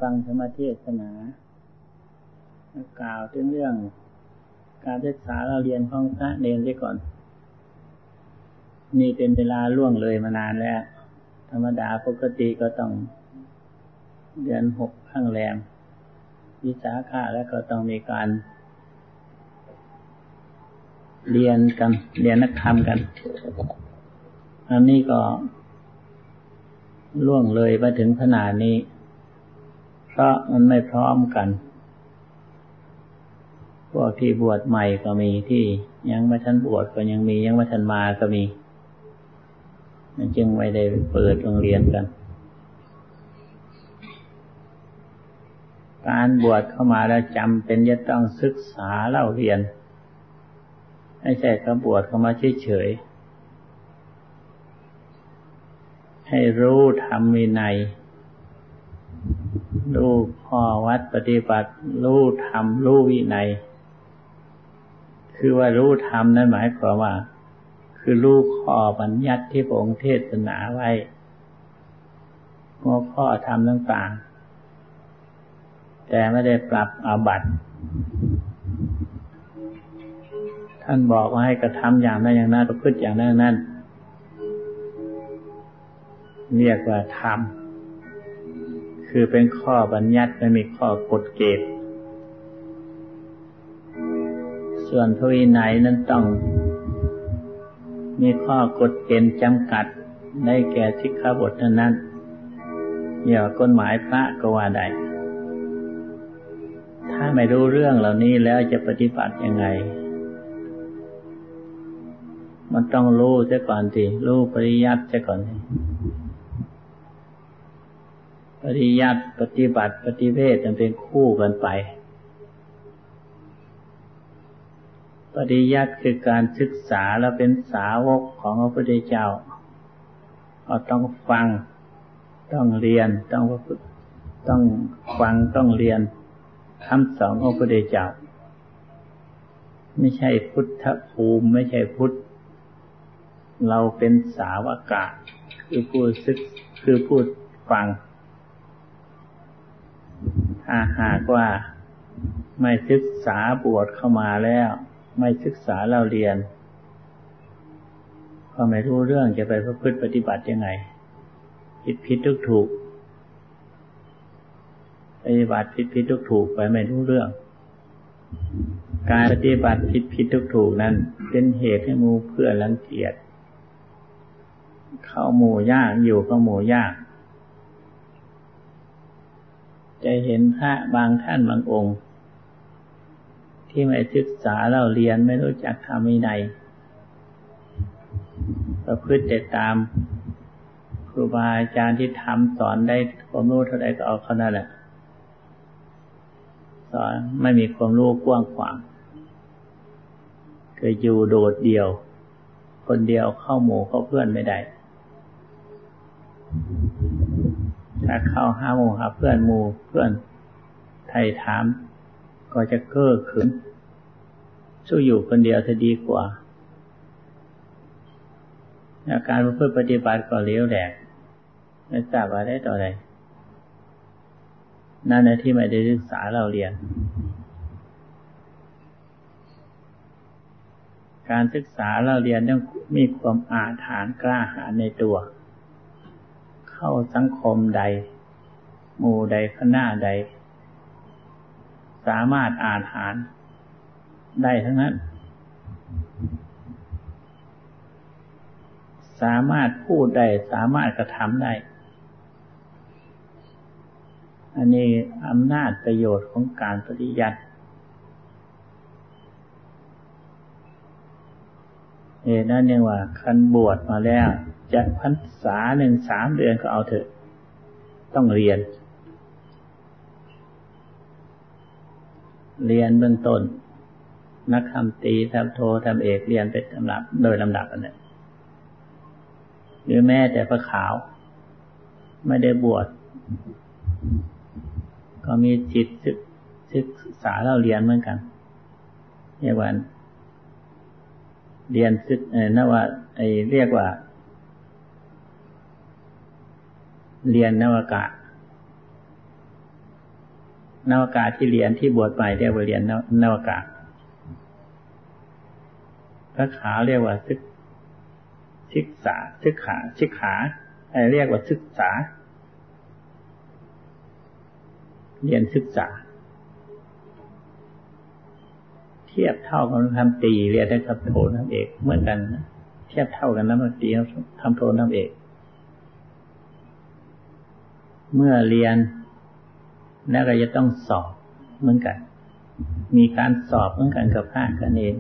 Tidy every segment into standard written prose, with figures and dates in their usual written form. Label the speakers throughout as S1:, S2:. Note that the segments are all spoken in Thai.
S1: ฟังธรรมเทศนากล่าวถึงเรื่องการศึกษาเราเรียนของพระเนรเสียก่อนนี่เป็นเวลาล่วงเลยมานานแล้วธรรมดาปกติก็ต้องเดือน6ข้างแรมวิสาขะแล้วก็ต้องมีการเรียนกันเรียนนักธรรมกันอันนี้ก็ล่วงเลยมาถึงขนาดนี้เพราะมันไม่พร้อมกันพวกที่บวชใหม่ก็มีที่ยังไม่ทันบวชก็ยังมียังไม่ทันมาก็มีมันจึงไม่ได้เปิดโรงเรียนกันการบวชเข้ามาแล้วจำเป็นจะต้องศึกษาเล่าเรียนไม่ใช่ก็บวชเข้ามาเฉยๆให้รู้ธรรมวินัยรู้ข้อวัดปฏิบัติรู้ธรรมรู้วินัยคือว่ารู้ธรรมนั้นหมายความว่าคือรู้ข้อบัญญัติที่พระองค์เทศนาไว้หัวข้อธรรมต่างๆแต่ไม่ได้ปรับอาบัติท่านบอกว่าให้กระทำอย่างนั้นอย่างนั้นประพฤติอย่างนั้นอย่างนั้นเรียกว่าธรรมคือเป็นข้อบัญญัติไม่มีข้อกฎเกณฑ์ส่วนพระวินัยนั้นต้องมีข้อกฎเกณฑ์จำกัดได้แก่สิกขาบทนั้นอย่างกฎหมายพระก็ว่าได้ถ้าไม่รู้เรื่องเหล่านี้แล้วจะปฏิบัติยังไงมันต้องรู้เสียก่อนสิรู้ปริยัติเสียก่อนปริยัติปฏิบัติปฏิเวทมันเป็นคู่กันไปปริยัติคือการศึกษาแล้วเป็นสาวกของพระพุทธเจ้าเราต้องฟังต้องเรียนต้องฟังต้องเรียนคำสอนของพระพุทธเจ้าไม่ใช่พุทธภูมิไม่ใช่พุทธเราเป็นสาวกะคือผู้ศึกคือผู้ฟังถ้าหากว่าไม่ศึกษาบวชเข้ามาแล้วไม่ศึกษาเราเรียนก็ไม่รู้เรื่องจะไปประพฤติปฏิบัติยังไงผิดถูกปฏิบัติผิดถูกไปไม่รู้เรื่องการปฏิบัติผิดถูกนั้นเป็นเหตุให้หมู่เพื่อนรังเกียจเข้าหมู่ยากอยู่เข้าหมู่ยากจะเห็นพระบางท่านบางองค์ที่ไม่ศึกษาเล่าเรียนไม่รู้จักธรรมวินัยประพฤติแต่ตามครูบาอาจารย์ที่ทำสอนได้ความรู้เท่าใดก็เอาเท่านั้นแหละสอนไม่มีความรู้กว้างขวางเคยอยู่โดดเดี่ยวคนเดียวเข้าหมู่เข้าเพื่อนไม่ได้ถ้าเข้าหาหมู่หาเพื่อนหมู่เพื่อนไถ่ถามก็จะเก้อเขินสู้อยู่คนเดียวจะดีกว่าการประพฤติปฏิบัติก็เลี้ยวแหลกไม่ทราบว่าได้ต่อใดนั่นแหละที่ไม่ได้ศึกษาเราเรียนการศึกษาเราเรียนต้องมีความอาถรรพ์กล้าหาญในตัวเข้าสังคมใดหมู่ใดคณะใดสามารถอาถรรพ์ได้ทั้งนั้นสามารถพูดได้สามารถกระทำได้อันนี้อำนาจประโยชน์ของการปฏิยัตินั่นเองว่าคันบวชมาแล้วจะพรรษาหนึ่ง3 เดือนก็เอาเถอะต้องเรียนเบื้องต้นนักธรรมตรีธรรมโทธรรมเอกเรียนเป็นลำดับโดยลำดับอันนี้หรือแม้แต่พระขาวไม่ได้บวชก็มีจิตศึกษาเราเรียนเหมือนกันเรียกว่าเรียนนะว่าเรียกว่าเรียนนวากะนวากาที่เรียนที่บวชใหม่เรียกว่าเรียนนวากาพระขาวเรียกว่าศึกษาเรียกว่าศึกษาเรียนศึกษาเทียบเท่ากับทำตรีเรียนได้กับโททำเอกเหมือนกันเทียบเท่ากันนะทำตรีทำโททำเอกเมื่อเรียนแล้วก็จะต้องสอบเหมือนกันมีการสอบเหมือนกันกับพระกันเอง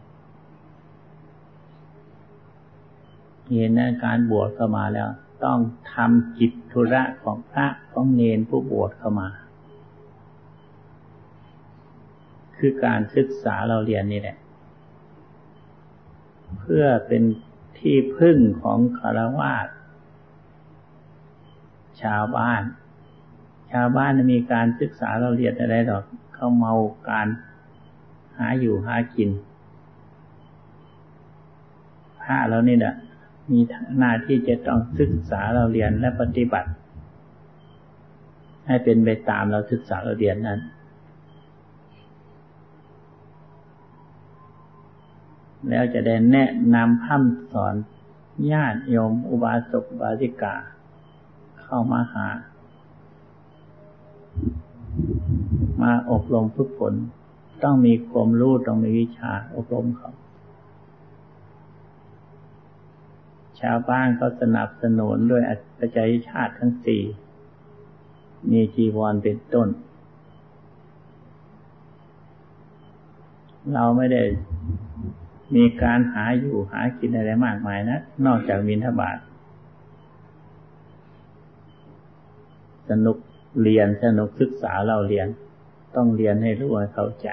S1: เห็นนะการบวชเข้ามาแล้วต้องทำกิจธุระของพระของเณรผู้บวชเข้ามาคือการศึกษาเราเรียนนี่แหละเพื่อเป็นที่พึ่งของฆราวาสชาวบ้านมีการศึกษาเราเรียนอะไรหรอกเขาเมาการหาอยู่หากินพระเรานี่แหละมีหน้าที่จะต้องศึกษาเราเรียนและปฏิบัติให้เป็นไปตามเราศึกษาเราเรียนนั้นแล้วจะได้แนะนำพร่ำสอนญาติโยมอุบาสกอุบาสิกาเข้ามาหามาอบรมฝึกฝนต้องมีความรู้ต้องมีวิชาอบรมเขาชาวบ้านก็สนับสนุนด้วยปัจจัยชาติทั้งสี่มีจีวรเป็นต้นเราไม่ได้มีการหาอยู่หากินอะไรมากมายนะนอกจากบิณฑบาตสนุกเรียนสนุกศึกษาเราเรียนต้องเรียนให้รู้ให้เข้าใจ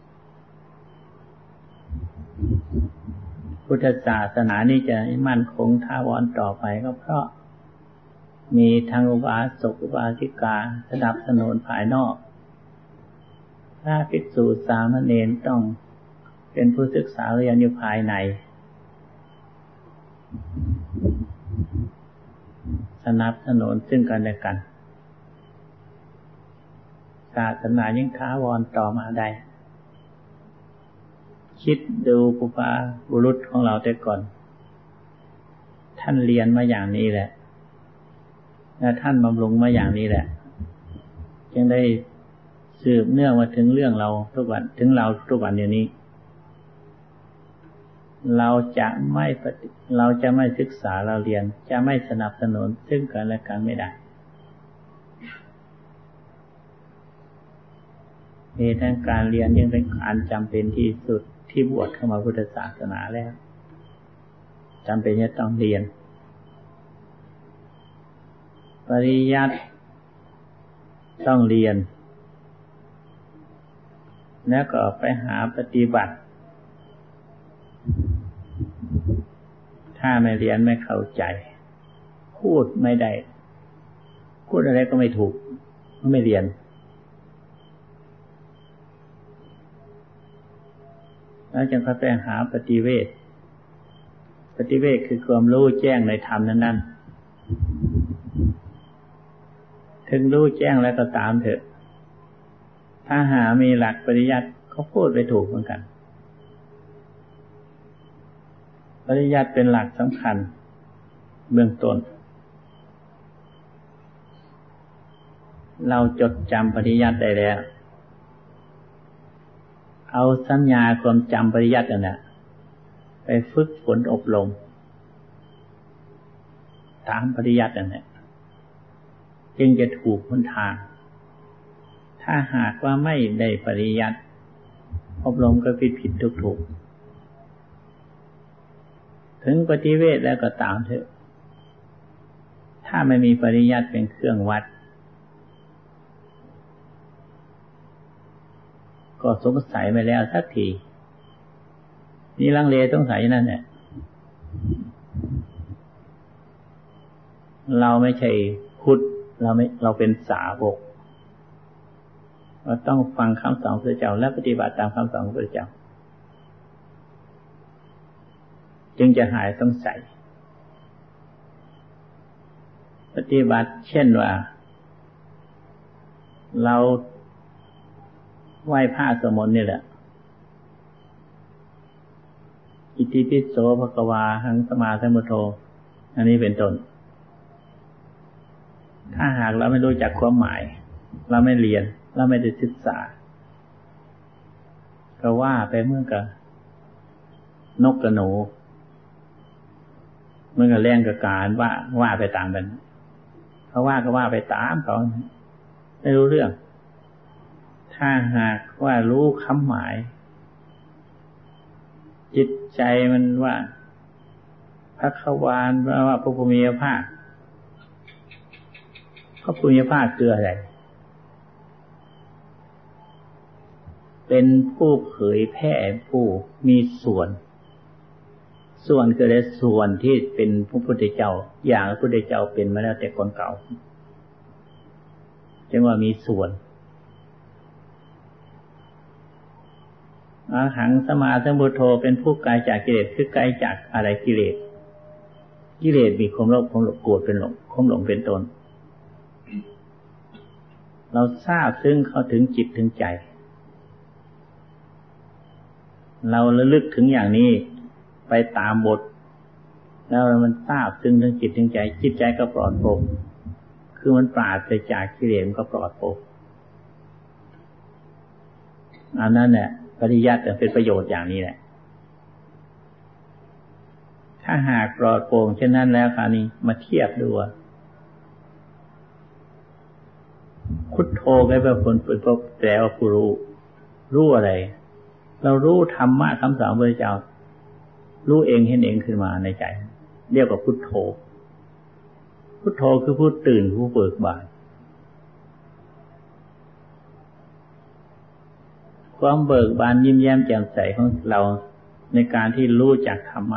S1: พุทธศาสนานี้จะมั่นคงถาวรต่อไปก็เพราะมีทางอุบาสกอุบาสิกาสนับสนุนภายนอกพระภิกษุสามเณรต้องเป็นผู้ศึกษาเรียนอยู่ภายในสนับสนุนซึ่งกันและกันศาสนายังถาวรต่อมาได้คิดดูปุพาบุรุษของเราแต่ก่อนท่านเรียนมาอย่างนี้แหละและท่านบำรุงมาอย่างนี้แหละจึงได้สืบเนื่องมาถึงเรื่องเราทุกวันถึงเราทุกวันอย่างนี้เราจะไม่ศึกษาเราเรียนจะไม่สนับสนุนซึ่งกันและกันไม่ได้เหตุแห่งการเรียนยังเป็นการจำเป็นที่สุดที่บวชเข้ามาพุทธศาสนาแล้วจำเป็นจะต้องเรียนปริยัติต้องเรียนแล้วก็ไปหาปฏิบัติถ้าไม่เรียนไม่เข้าใจพูดไม่ได้พูดอะไรก็ไม่ถูกไม่เรียนแล้วจึงไปหาปฏิเวทคือความรู้แจ้งในธรรมนั้นๆถึงรู้แจ้งแล้วก็ตามเถอะถ้าหามีหลักปริยัติเขาพูดไปถูกเหมือนกันปริยัติเป็นหลักสำคัญเบื้องต้นเราจดจำปริยัติได้แล้วเอาสัญญาความจำปริยัตินั่นแหละไปฝึกฝนอบรมตามปริยัตินั่นแหละจึงจะถูกหนทางถ้าหากว่าไม่ได้ปริยัติอบรมก็ผิดถูกถึงปฏิเวทแล้วก็ตามเถอะถ้าไม่มีปริยัติเป็นเครื่องวัดก็สงสัยไปแล้วสักทีนี่ลังเลสงสัยนั่นแหละเราไม่ใช่พุทธเราเป็นสาวกเราต้องฟังคำสอนพระเจ้าและปฏิบัติตามคำสอนของพระเจ้าจึงจะหายสงสัยปฏิบัติเช่นว่าเราไหว้พระสวดมนต์นี่แหละอิติปิโสภควาหังสัมมาสัมพุทโธอันนี้เป็นต้นถ้าหากเราไม่รู้จักความหมายเราไม่เรียนเราไม่ได้ศึกษาก็ว่าไปเหมือนกับนกกับหนูเหมือนกับแรงกับการว่าไปตามกันเขาว่าก็ว่าไปตามเขาไม่รู้เรื่องถ้าหากว่ารู้คำหมายจิตใจมันว่าพระขวานว่าพระภูมิภาคพระภูมิภาคคืออะไรเป็นผู้เผยแผ่ผู้มีส่วนคือได้ส่วนที่เป็นพระพุทธเจ้าอย่างพระพุทธเจ้าเป็นมาแล้วแต่ก่อนเก่าจึงว่ามีส่วนอรหังสัมมาสัมพุทโธเป็นผู้ไกลจากกิเลสคือไกลจากอะไรกิเลสมีความโลภความโกรธเป็นหลงความหลงเป็นตนเราทราบซึ่งเข้าถึงจิตถึงใจเราระลึกถึงอย่างนี้ไปตามบทแล้วมันทราบซึ่งถึงจิตถึงใจจิตใจก็ปลอดโปร่งคือมันปราศจากกิเลสก็ปลอดโปร่งอันนั้นแหละปริยัติเป็นประโยชน์อย่างนี้แหละถ้าหากปลอดโปร่งเช่นนั้นแล้วคราวนี้มาเทียบดูพุทโธก็เป็นผลเป็นพบแต่ว่าผู้รู้อะไรเรารู้ธรรมะคำสอนพระพุทธเจ้ารู้เองเห็นเองขึ้นมาในใจเรียกว่าพุทโธพุทโธคือผู้ตื่นผู้เบิกบานความเบิกบานยิ้มแย้มแจ่มใสของเราในการที่รู้จักธรรมะ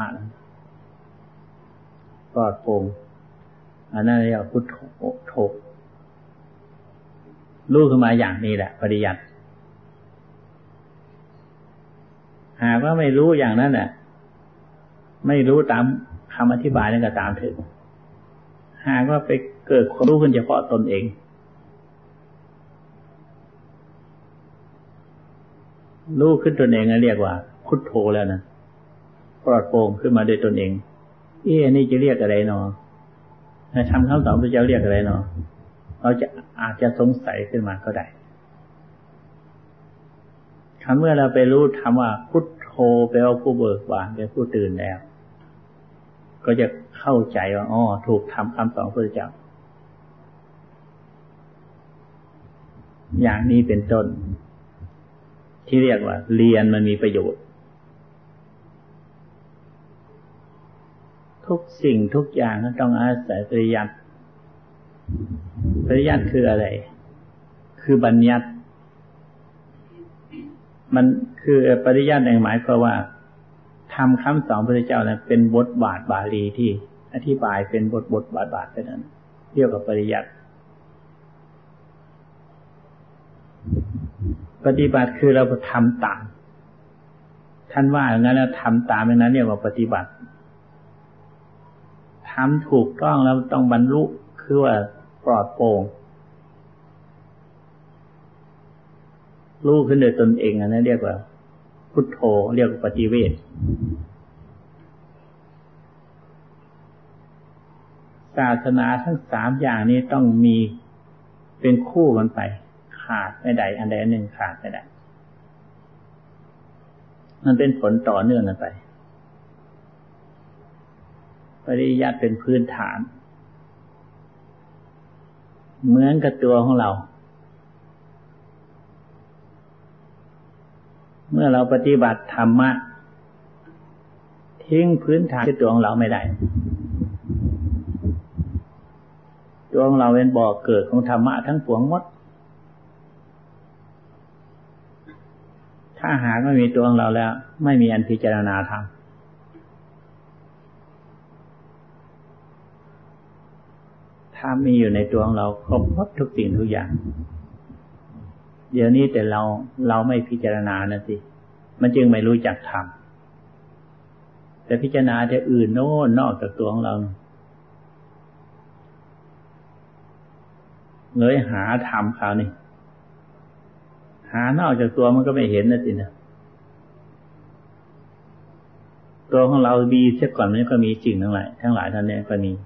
S1: ปลอดโปร่งอันนั้นเรียกว่าพุทโธรู้ขึ้นมาอย่างนี้แหละปริยัติหากว่าไม่รู้อย่างนั้นน่ะไม่รู้ตามคำอธิบายนั่นก็ตามเถิดหากว่าไปเกิดความรู้ขึ้นเฉพาะตนเองรู้ขึ้นตนเองเรียกว่าพุทโธแล้วนะปลอดโปร่งขึ้นมาด้วยตนเองนี่จะเรียกอะไรเนาะทำคำสอนพระเจ้าเรียกอะไรเนาะเราจะอาจจะสงสัยขึ้นมาก็ได้เมื่อเราไปรู้ธรรมว่าพุทโธแปลว่าผู้เบิกบานเป็นผู้ตื่นแล้วก็จะเข้าใจว่าถูกทำคำสอนพระพุทธเจ้าอย่างนี้เป็นต้นที่เรียกว่าเรียนมันมีประโยชน์ทุกสิ่งทุกอย่างต้องอาศัยปริยัติคืออะไรคือบัญญัติมันคือปริยัติหมายความว่าทำคำสอนพระพุทธเจ้านั้นเป็นบทบาทบาลีที่อธิบายเป็นบทบาทไปนั้นเรียกว่าปริยัติปฏิบัติคือเราทำตามท่านว่าอย่างนั้นแล้วทำตามอย่างนั้นเรียกว่าปฏิบัติทำถูกต้องแล้วต้องบรรลุคือว่าปลอดโปร่งรู้ขึ้นโดยตนเองอันนั้นเรียกว่าพุทโธเรียกว่าปฏิเวทศาสนาทั้งสามอย่างนี้ต้องมีเป็นคู่กันไปขาดไม่ได้อันใดอันหนึ่งขาดไม่ได้มันเป็นผลต่อเนื่องกันไปปริยัติเป็นพื้นฐานเหมือนกับตัวของเราเมื่อเราปฏิบัติธรรมะทิ้งพื้นฐานที่ตัวของเราไม่ได้ตัวของเราเป็นบ่อเกิดของธรรมะทั้งปวงหมดถ้าหากไม่มีตัวของเราแล้วไม่มีอันพิจารณาธรรมถ้ามีอยู่ในตัวของเราครบหมดทุกสิ่งทุกอย่างเดี๋ยวนี้แต่เราไม่พิจารณานะสิมันจึงไม่รู้จักธรรมแต่พิจารณาแต่อื่นโน่นนอกจากตัวของเราเลยหาธรรมคราวนี้หานอกจากตัวมันก็ไม่เห็นนะสินะตัวของเรามีเสียก่อนมันก็มีจริงทั้งหลายท่านเนี่ยก็มี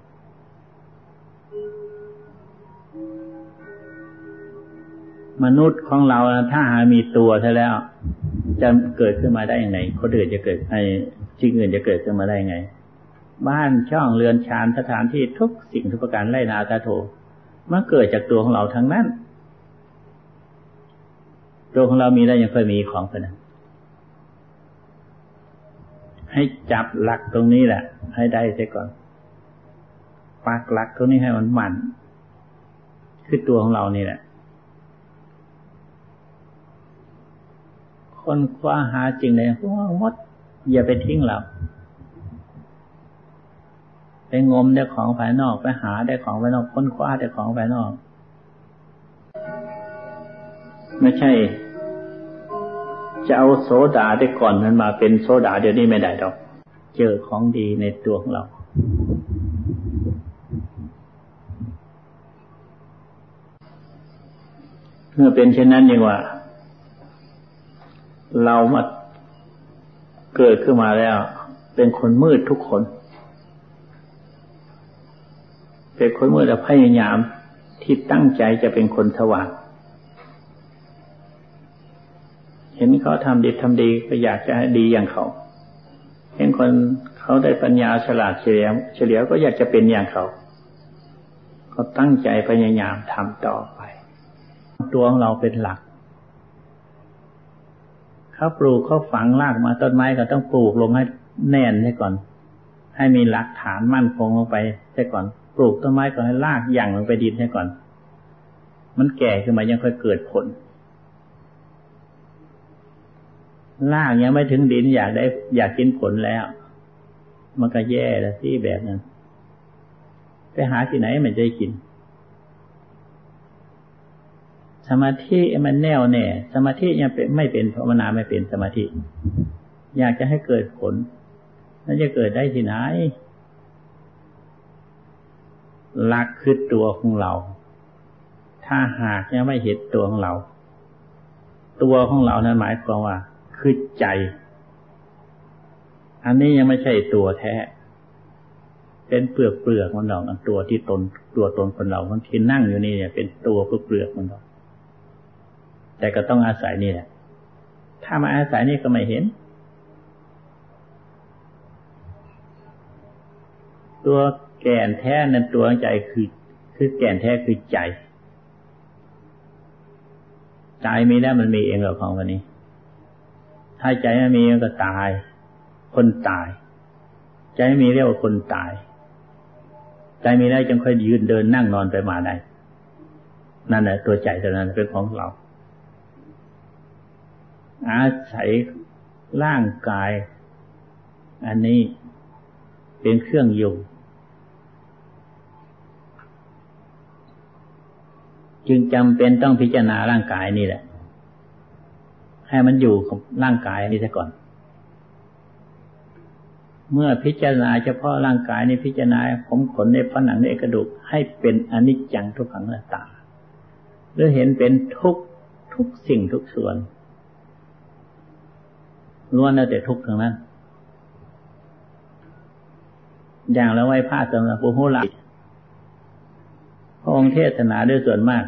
S1: มนุษย์ของเราถ้าหามีตัวซะแล้วจะเกิดขึ้นมาได้ยังไงคนอื่นจะเกิดสิ่งอื่นจะเกิดขึ้นมาได้ยังไงบ้านช่องเรือนชานสถานที่ทุกสิ่งทุกประการไร่นาตาโถมันเกิดจากตัวของเราทั้งนั้นตัวของเรามีแล้วยังค่อยมีของคนนั้นให้จับหลักตรงนี้แหละให้ได้เสียก่อนปักหลักตรงนี้ให้มันมั่นคือตัวของเรานี่แหละคนคว้าหาจริงเลยพวกมดอย่าไปทิ้งเราไปงมได้ของภายนอกไปหาได้ของภายนอกค้นคว้าได้ของภายนอกไม่ใช่จะเอาโสดาได้ก่อนมันมาเป็นโสดาเดี๋ยวนี้ไม่ได้ดอกเจอของดีในตัวของเราเมื่อเป็นเช่นนั้นยังว่าเรามาเกิดขึ้นมาแล้วเป็นคนมืดทุกคนเป็นคนมืดแต่พยายามที่ตั้งใจจะเป็นคนสว่างเห็นเขาทำดีก็อยากจะให้ดีอย่างเขาเห็นคนเขาได้ปัญญาฉลาดเฉลียวก็อยากจะเป็นอย่างเขาเขาตั้งใจพยายามทำต่อไปตัวของเราเป็นหลักเขาปลูกเขาฝังรากมาต้นไม้ก็ต้องปลูกลงให้แน่นให้ก่อนให้มีหลักฐานมั่นคงลงไปให้ก่อนปลูกต้นไม้ก็ให้รากยั่งลงไปดินให้ก่อนมันแก่ขึ้นมายังค่อยเกิดผลรากยังไม่ถึงดินอยากกินผลแล้วมันก็แย่แล้วที่แบบนั้นไปหาที่ไหนมันจะกินสมาธิมันแน่วแน่สมาธิยังไม่เป็นภาวนาไม่เป็นสมาธิอยากจะให้เกิดผลแล้วจะเกิดได้ที่ไหนหลักคือตัวของเราถ้าหากยังไม่เห็นตัวของเราตัวของเรานั้นหมายความว่าคือใจอันนี้ยังไม่ใช่ตัวแท้เป็นเปลือกมันหรอกตัวที่ตัวตนคนเราคนที่นั่งอยู่นี่เนี่ยเป็นตัวเปลือกมันหรอกแต่ก็ต้องอาศัยนี่แหละถ้ามาอาศัยนี่ก็ไม่เห็นตัวแก่นแท้นั้นตัวใจคือแก่นแท้คือใจใจมีแล้วมันมีเองหรอกของวันนี้ถ้าใจไม่มีมันก็ตายคนตายใจไม่มีเรียกว่าคนตายใจมีได้จึงค่อยยืนเดินนั่งนอนไปมาได้นั่นแหละตัวใจตัวนั้นเป็นของเราอาศัยร่างกายอันนี้เป็นเครื่องอยู่จึงจำเป็นต้องพิจารณาร่างกายนี่แหละให้มันอยู่กับร่างกายนี้ซะก่อนเมื่อพิจารณาเฉพาะร่างกายนี้พิจารณาผมขนในผนังในกระดูกให้เป็นอนิจจังทุกขังอนัตตาหรือเห็นเป็นทุกสิ่งทุกส่วนล้วนแล้วแต่ทุกข์ทั้งนั้นอย่างเราไว้ผ้าสำหรับปุถุชนพระองค์เทศนาด้วยส่วนมาก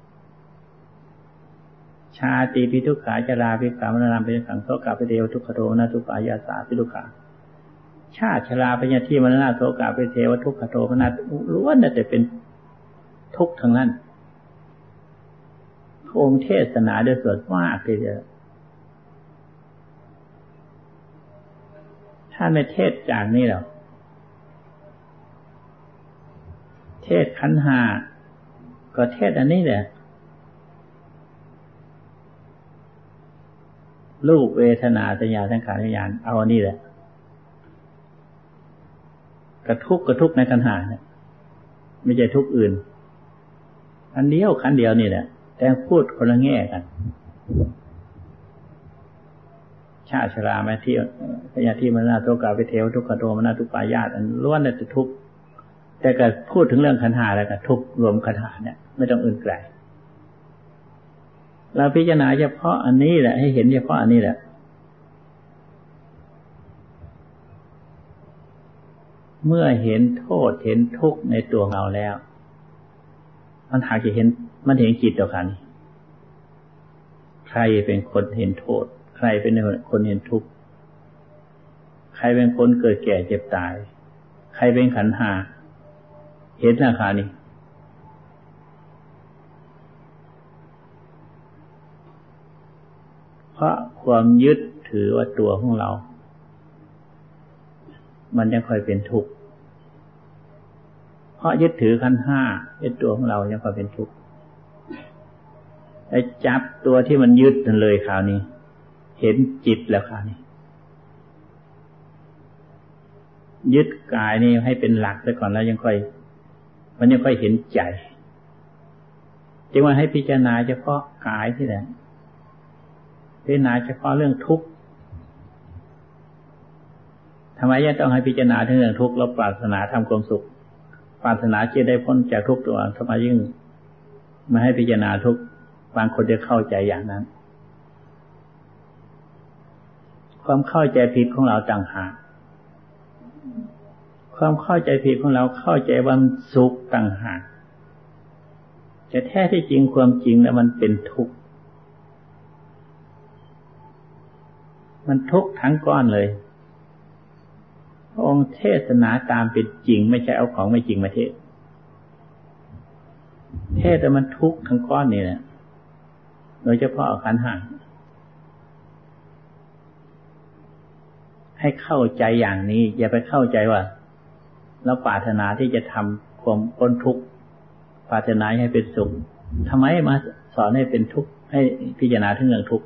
S1: ชาติปิทุกขาชราปิกามรณะปิสังโสกะปิเทวทุกขโทมนัสทุกขายาสาปิทุกขาชาติชราปัญญาที่มรณะโสกะปิเทวทุกขโทมนัสล้วนแล้วแต่เป็นทุกข์ทั้งนั้นพระองค์เทศนาด้วยส่วนมากเลยถ้าไม่เทศจากนี้หรอกเทศขันธ์ห้าก็เทศอันนี้แหละรูปเวทนาสัญญาสังขารวิญญาณเอาอันนี้แหละกระทุกในขันธ์ห้าเนี่ยไม่ใช่ทุกอื่นอันเดียวขันธ์เดียวนี่แหละแต่พูดคนละแง่กันชาติชราแม้ที่พยาธิมรณะโสกะปิเทวทุกขโทมนัสทุกปายาตอันล้วนแต่ทุกข์แต่ก็พูดถึงเรื่องขันธ์ห้าแล้วก็ทุกข์รวมขันธ์ห้าเนี่ยไม่ต้องอื่นไกลเราพิจารณาเฉพาะอันนี้แหละให้เห็นเฉพาะอันนี้แหละเมื่อเห็นโทษเห็นทุกข์ในตัวเราแล้วมันหากจะเห็นมันเห็นจิตต่อกันใครเป็นคนเห็นโทษใครเป็นคนเห็นทุกข์ใครเป็นคนเกิดแก่เจ็บตายใครเป็นขันธ์ห้าเห็นราคานี้เพราะความยึดถือว่าตัวของเรามันยังค่อยเป็นทุกข์เพราะยึดถือขันธ์ห้าเป็นตัวของเรายังค่อยเป็นทุกข์ไอ้จับตัวที่มันยึดนั่นเลยคราวนี้เห็นจิตแล้วคราวนี้ยึดกายนี่ให้เป็นหลักซะก่อนแล้วมันยังค่อยเห็นใจจึงว่าให้พิจารณาเฉพาะกายที่แหละพิจารณาเฉพาะเรื่องทุกข์ทำไมยังต้องให้พิจารณาถึงเรื่องทุกข์เราปรารถนาทำความสุขปรารถนาจะได้พ้นจากทุกข์ตัวทำไมยิ่งมาให้พิจารณาทุกข์บางคนจะเข้าใจอย่างนั้นความเข้าใจผิดของเราต่างหากความเข้าใจผิดของเราเข้าใจว่าสุขต่างหากแต่แท้ที่จริงความจริงแล้วมันเป็นทุกข์มันทุกข์ทั้งก้อนเลยพระองค์เทศนาตามเป็นจริงไม่ใช่เอาของไม่จริงมาเทศแต่มันทุกข์ทั้งก้อนนี่แหละโดยเฉพาะขันธ์ห้าให้เข้าใจอย่างนี้อย่าไปเข้าใจว่าเราปรารถนาที่จะทำความพ้นทุกข์ปรารถนาให้เป็นสุขทำไมมาสอนให้เป็นทุกข์ให้พิจารณาถึงเรื่องทุกข์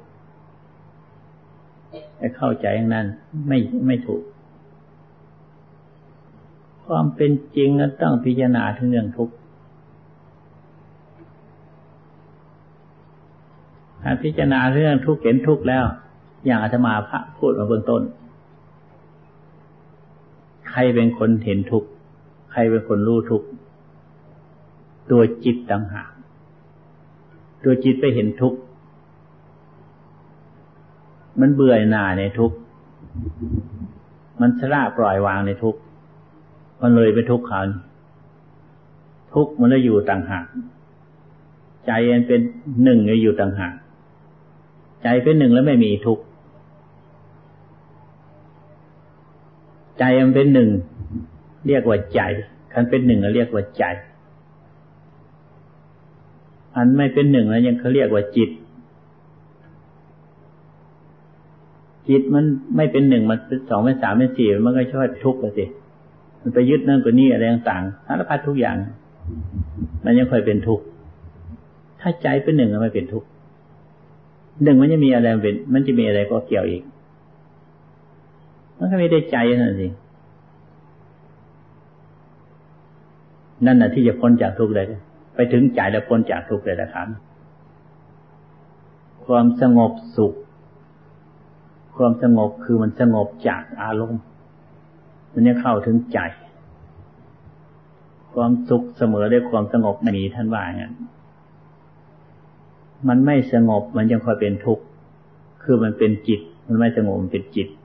S1: ให้เข้าใจอย่างนั้นไม่ถูกความเป็นจริงนั้นต้องพิจารณาถึงเรื่องทุกข์ถ้าพิจารณาเรื่องทุกข์เห็นทุกข์แล้วอย่างอาตมาพระพูดมาเบื้องต้นใครเป็นคนเห็นทุกข์ใครเป็นคนรู้ทุกข์ตัวจิตต่างหากตัวจิตไปเห็นทุกข์มันเบื่อหน่ายในทุกข์มันสละปล่อยวางในทุกข์มันเลยไปทุกข์เขาทุกข์มันเลยอยู่ต่างหากใจมันเป็นหนึ่งอยู่ต่างหากใจเป็นหนึ่งแล้วไม่มีทุกข์ใจมันเป็นหนึ่งเรียกว่าใจคันเป็นหนึ่งเรียกว่าใจอันไม่เป็นหนึ่งแล้วยังเขาเรียกว่าจิตจิตมันไม่เป็นหนึ่งมันเป็นสองเป็นสามเป็นสี่มันก็ช่วยทุกข์สิมันไปยึดนั่นกับนี่อะไรต่างๆสารพัดทุกอย่างมันยังค่อยเป็นทุกข์ถ้าใจเป็นหนึ่งแล้วไม่เป็นทุกข์หนึ่งมันจะมีอะไรเป็นมันจะมีอะไรก็เกี่ยวอีกมันก็ไม่ได้ใจนั่นสินั่นน่ะที่จะพ้นจากทุกข์เลยไปถึงใจแล้วพ้นจากทุกข์เลยนะครับความสงบสุขความสงบคือมันสงบจากอารมณ์มันจะเข้าถึงใจความสุขเสมอด้วยความสงบไม่มีท่านว่าอย่างนั้นมันไม่สงบมันยังคอยเป็นทุกข์คือมันเป็นจิตมันไม่สงบมันเป็นจิต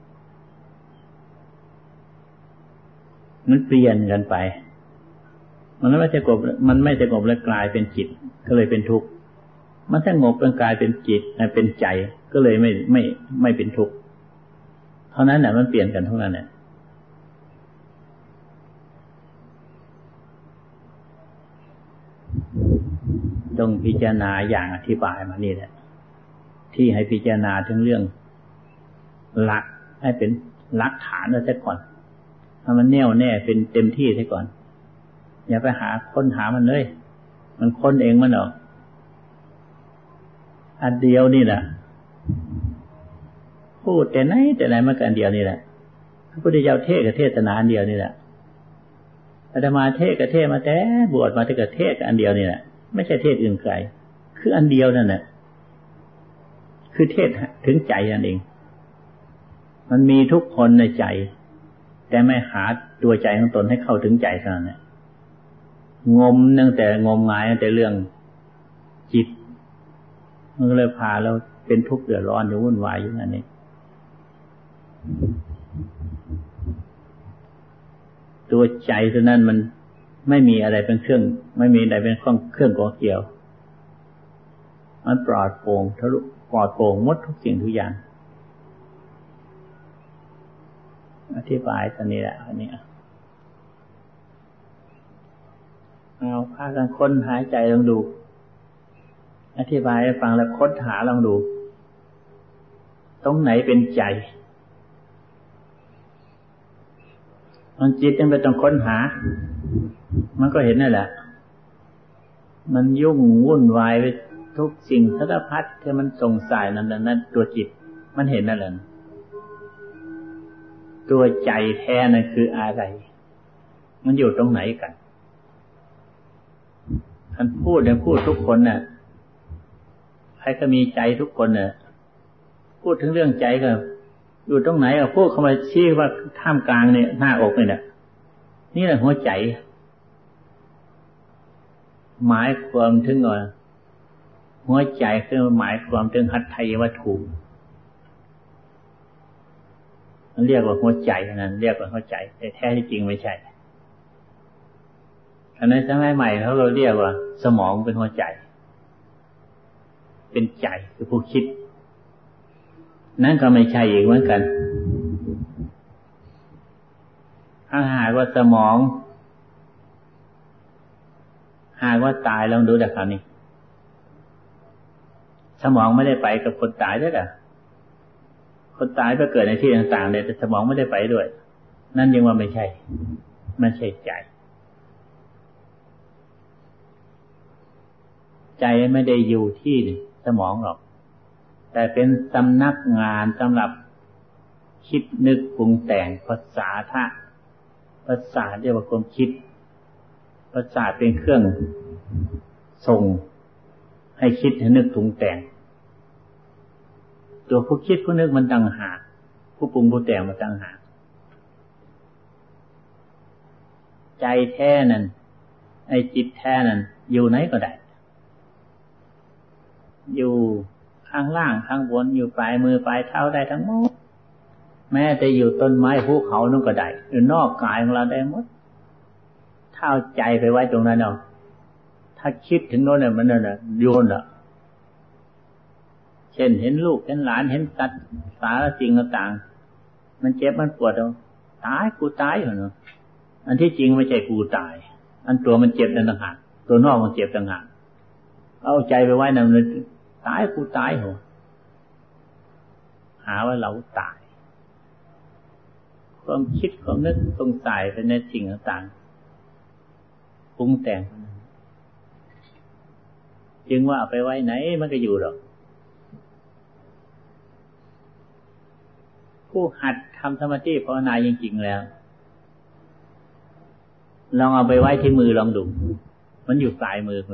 S1: มันเปลี่ยนกันไปมันไม่สงบแล้วกลายเป็นจิตก็เลยเป็นทุกข์มันสงบแล้วกลายเป็นจิตเป็นใจก็เลยไม่เป็นทุกข์เท่านั้นแหละมันเปลี่ยนกันเท่านั้นแหละต้องพิจารณาอย่างอธิบายมานี่แหละที่ให้พิจารณาถึงเรื่องหลักให้เป็นหลักฐานแล้วซะก่อนถ้ามันแน่วแน่เป็นเต็มที่ซะก่อนอย่าไปค้นหามันเลยมันค้นเองมันออกอันเดียวนี่แหละพูดแต่ไหนมันก็อันเดียวนี่แหละพระพุทธเจ้าเทศกับเทศนาอันเดียวนี่แหละอาตมาเทศกับเทศมาแต่บวชมาแต่กับเทศกับอันเดียวนี่แหละไม่ใช่เทศอื่นไกลคืออันเดียวนั่นแหละคือเทศถึงใจนั่นเองมันมีทุกคนในใจแต่ไม่หาตัวใจของตนให้เข้าถึงใจเท่านั้นงมตั้งแต่งมงายตั้งแต่เรื่องจิตมันก็เลยพาเราเป็นทุกข์เดือดร้อนอยู่วุ่นวายอยู่นั่นเองตัวใจตัวนั้นมันไม่มีอะไรเป็นเครื่องไม่มีอะไรเป็นเครื่องก่อเกี่ยวมันปลอดโปร่งทะลุปลอดโปร่งหมดทุกสิ่งทุกอย่างอธิบายตอนนี้แหละอันนี้เอาพากันค้นหายใจลองดูอธิบายให้ฟังแล้วค้นหาลองดูตรงไหนเป็นใจมันจิตยังไปต้องค้นหามันก็เห็นนั่นแหละมันยุ่งวุ่นวายไปทุกสิ่งสารพัดที่มันส่งสายนั่นตัวจิตมันเห็นนั่นแหละตัวใจแท้นั่นคืออะไรมันอยู่ตรงไหนกันท่านพูดเนี่ยพูดทุกคนน่ะใครก็มีใจทุกคนน่ะพูดถึงเรื่องใจก็อยู่ตรงไหนอ่ะพูดเข้ามาชี้ว่าท่ามกลางเนี่ยหน้าอกเนี่ยนี่แหละหัวใจหมายความถึงว่าหัวใจคือหมายความถึงหัตถยวัตถุมันเรียกว่าหัวใจนั้นเรียกว่าหัวใจแต่แท้ที่จริงไม่ใช่อันนั้นสมัยใหม่เขาเราเรียกว่าสมองเป็นหัวใจเป็นใจคือผู้คิดนั่นก็ไม่ใช่อีกเหมือนกันถ้าหากว่าสมองหากว่าตายลองดูแบบนี้สมองไม่ได้ไปกับคนตายด้วยอ่ะคนตายไปเกิดในที่ต่างๆเลยแต่สมองไม่ได้ไปด้วยนั่นยังว่าไม่ใช่ใจใจไม่ได้อยู่ที่สมองหรอกแต่เป็นสำนักงานสำหรับคิดนึกปรุงแต่งภาษาเรียกว่าความคิดภาษาเป็นเครื่องส่งให้คิดให้นึกปรุงแต่งตัวผู้คิดผู้นึกมันต่างหากผู้ปรุงผู้แต่งมันต่างหากใจแท้นั้นไอ้จิตแท้นั้นอยู่ไหนก็ได้อยู่ข้างล่างข้างบนอยู่ปลายมือปลายเท้าได้ทั้งหมดแม้แต่อยู่ต้นไม้ภูเขานั่นก็ได้อยู่นอกกายของเราได้หมดถ้าเอาใจไปไว้ตรงนั้นเนาะถ้าคิดถึงโน่นเนี่ยมันน่ะโยนอ่ะเช่นเห็นลูกเห็นหลานเห็นสัตว์สารสิ่งต่างๆมันเจ็บมันปวดตายกูตายเหรอเนาะอันที่จริงไม่ใช่กูตายอันตัวมันเจ็บนั่นต่างหากตัวนอกมันเจ็บต่างหากเอาใจไปไว้นั่นเลยตายกูตายเหรอหาว่าเราตายความคิดความนึกสงสัยไปในสิ่งต่างๆปรุงแต่งจึงว่าเอาไปไว้ไหนมันก็อยู่หรอกผู้หัดทำสมาธิภาวนาจริงๆแล้วลองเอาไปไว้ที่มือลองดูมันอยู่ปลายมือคุณ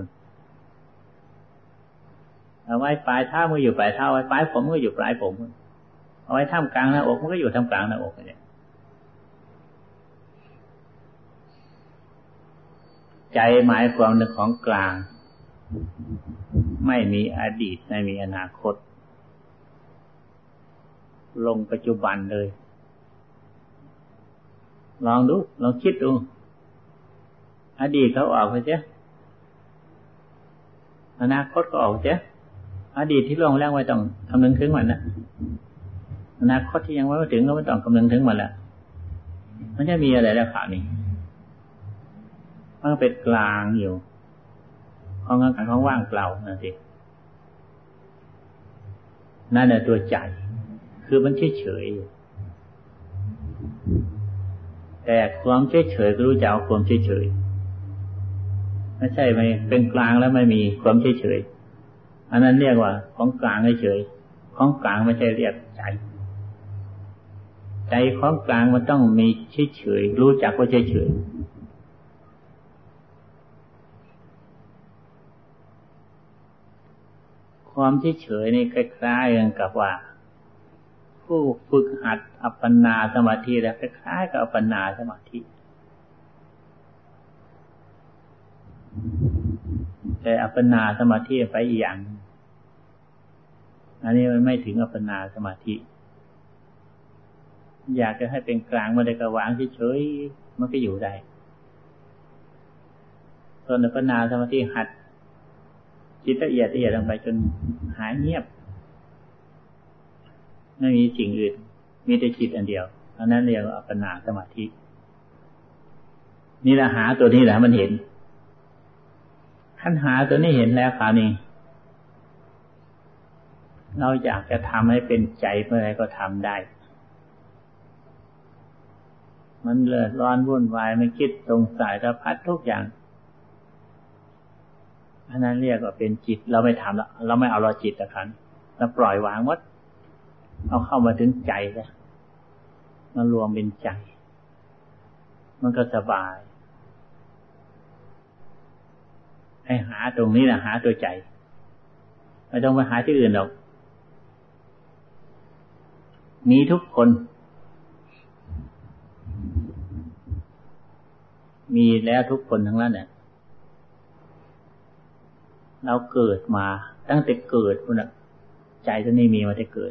S1: เอาไว้ปลายเท้ามันอยู่ปลายเท้าไว้ปลายผมมันก็อยู่ปลายผมเอาไว้ท่ามกลางหน้าอกมันก็อยู่ท่ามกลางหน้าอกเนี่ยใจหมายความนึกของกลางไม่มีอดีตไม่มีอนาคตลงปัจจุบันเลยลองดูลองคิดดูอดีตเขาออกไปเสียอนาคตก็ออกเสียอดีตที่ล่วงแล้วไม่ต้องคำนึงถึงมันนะอนาคตที่ยังไม่ถึงก็ไม่ต้องคำนึงถึงมันละมันจะมีอะไรแล้วข่าวนี้มันเป็นกลางอยู่ของงานของว่างเปล่านั่นสินั่นแหละตัวใจคือมันเฉยๆแต่ความเฉยๆก็รู้จักความเฉยๆไม่ใช่ไม่เป็นกลางแล้วไม่มีความเฉยๆอันนั้นเรียกว่าของกลางเฉยๆของกลางไม่ใช่เรียกใจใจของกลางมันต้องมีเฉยๆรู้จักว่าเฉยๆความเฉยๆนี่คล้ายๆกันกับว่าผู้ฝึกหัดอัปปนาสมาธิแล้วคล้ายๆกับอัปปนาสมาธิแต่อัปปนาสมาธิไปอีกอย่างอันนี้มันไม่ถึงอัปปนาสมาธิอยากจะให้เป็นกลางมันได้ก็วางเฉยๆมันก็อยู่ได้ส่วนอัปปนาสมาธิหัดจิตละเอียดลงไปจนหายเงียบไม่มีสิ่งอื่นมีแต่จิตอันเดียวอันนั้นเรียกว่าอัปปนาสมาธินี่แหละหาตัวนี้แหละมันเห็นขั้นหาตัวนี้เห็นแล้วคราวนี้เราอยากจะทำให้เป็นใจเมื่อไรก็ทำได้มันเดือดร้อนวุ่นวายไม่คิดสงสัยสารพัดทุกอย่างอันนั้นเรียกว่าเป็นจิตเราไม่ทำแล้วเราไม่เอาเราจิตละครับเราปล่อยวางหมดเอาเข้ามาถึงใจแล้วมันรวมเป็นใจมันก็สบายให้หาตรงนี้นะหาตัวใจไม่ต้องไปหาที่อื่นหรอกมีทุกคนมีแล้วทุกคนทั้งนั้นเนี่ยเราเกิดมาตั้งแต่เกิดพุ่นน่ะใจตัวนี้มีมาแต่เกิด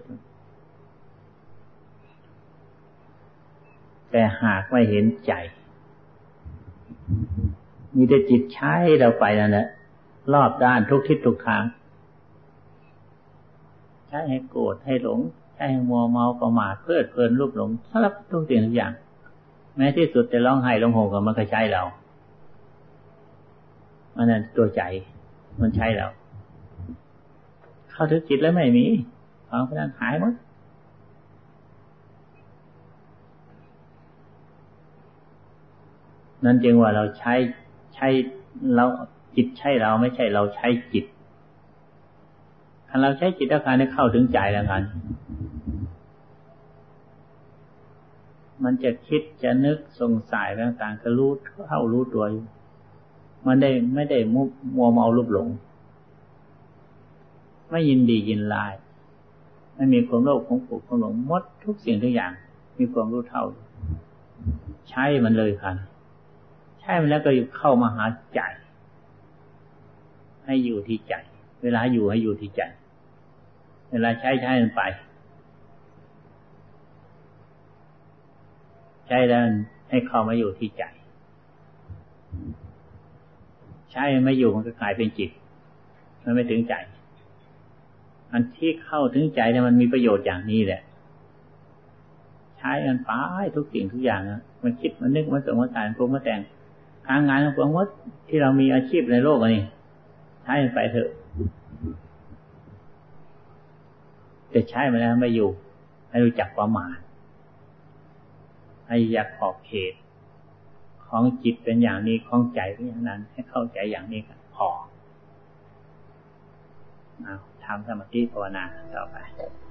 S1: แต่หากไม่เห็นใจมีแต่จิตใช้เราไปนั่นแหละรอบด้านทุกทิศทุกทางใช้ให้โกรธให้หลงใช้ให้มัวเมาประมาทเพลิดเพลินรูปหลงสารพัดทุกสิ่งทุกอย่างแม้ที่สุดจะร้องไห้ร้องโหก็มันก็ใช้เรามันนั่นตัวใจมันใช้เราเข้าถึงจิตแล้วไม่มีความพลังหายหมดนั่นจึงว่าเราใช้เราจิตใช่เราไม่ใช่เราใช้จิตถ้าเราใช้จิตแล้วการได้เข้าถึงใจแล้วกันมันจะคิดจะนึกสงสัยต่างๆก็รู้เข้ารู้ตัวอยู่มันไม่ได้มัวเมาลุบหลงไม่ยินดียินร้ายไม่มีความโลภความโกรธความหลงหมดทุกสิ่งทุกอย่างมีความรู้เท่าใช้มันเลยค่ะใช้มันแล้วก็เข้ามาหาใจให้อยู่ที่ใจเวลาอยู่ให้อยู่ที่ใจเวลาใช้มันไปใช้แล้วให้เข้ามาอยู่ที่ใจใช้ไม่อยู่มันก็กลายเป็นจิตมันไม่ถึงใจอันที่เข้าถึงใจเนี่ยมันมีประโยชน์อย่างนี้แหละใช้มันไปทุกสิ่งทุกอย่างนะมันคิดมันนึกมันสงสัยมันปรุงมันแต่งการงานของพวกมดที่เรามีอาชีพในโลกนี้ใช้มันไปเถอะแต่ใช้มันแล้วไม่อยู่ให้รู้จักประมาณให้อยากขอบเขตของจิตเป็นอย่างนี้ของใจเป็นอย่างนั้นให้เข้าใจอย่างนี้กันพอทำสมาธิภาวนาต่อไป